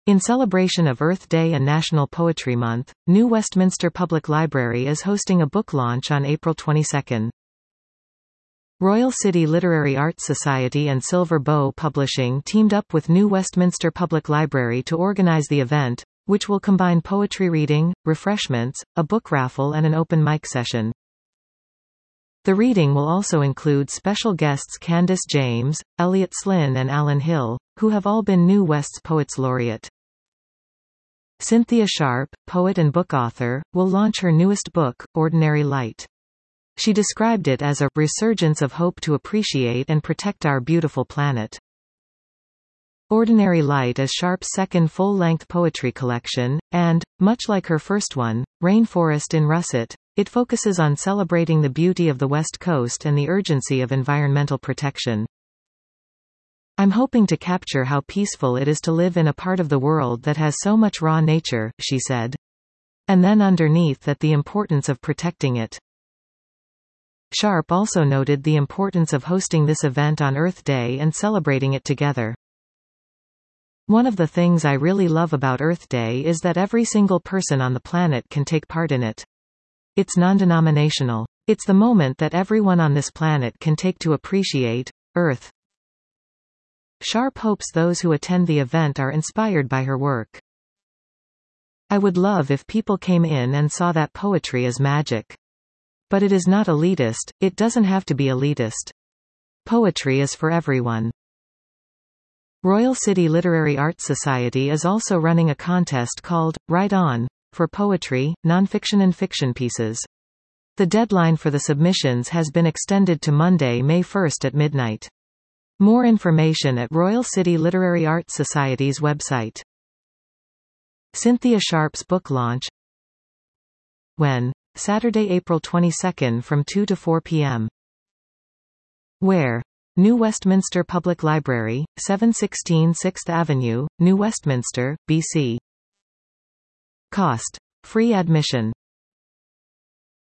In celebration of Earth Day and National Poetry Month, New Westminster Public Library is hosting a book launch on April 22. Royal City Literary Arts Society and Silver Bow Publishing teamed up with New Westminster Public Library to organize the event, which will combine poetry reading, refreshments, a book raffle and an open mic session. The reading will also include special guests Candace James, Elliot Slynn and Alan Hill, who have all been New West's Poets Laureate. Cynthia Sharp, poet and book author, will launch her newest book, Ordinary Light. She described it as a resurgence of hope to appreciate and protect our beautiful planet. Ordinary Light is Sharp's second full-length poetry collection, and, much like her first one, Rainforest in Russet, it focuses on celebrating the beauty of the West Coast and the urgency of environmental protection. I'm hoping to capture how peaceful it is to live in a part of the world that has so much raw nature, she said. And then underneath that the importance of protecting it. Sharp also noted the importance of hosting this event on Earth Day and celebrating it together. One of the things I really love about Earth Day is that every single person on the planet can take part in it. It's non-denominational. It's the moment that everyone on this planet can take to appreciate Earth. Sharp hopes those who attend the event are inspired by her work. I would love if people came in and saw that poetry is magic. But it is not elitist, it doesn't have to be elitist. Poetry is for everyone. Royal City Literary Arts Society is also running a contest called, Write On, for poetry, nonfiction and fiction pieces. The deadline for the submissions has been extended to Monday, May 1 at midnight. More information at Royal City Literary Arts Society's website. Cynthia Sharp's book launch. When? Saturday, April 22 from 2 to 4 p.m. Where? New Westminster Public Library, 716 6th Avenue, New Westminster, BC. Cost. Free admission.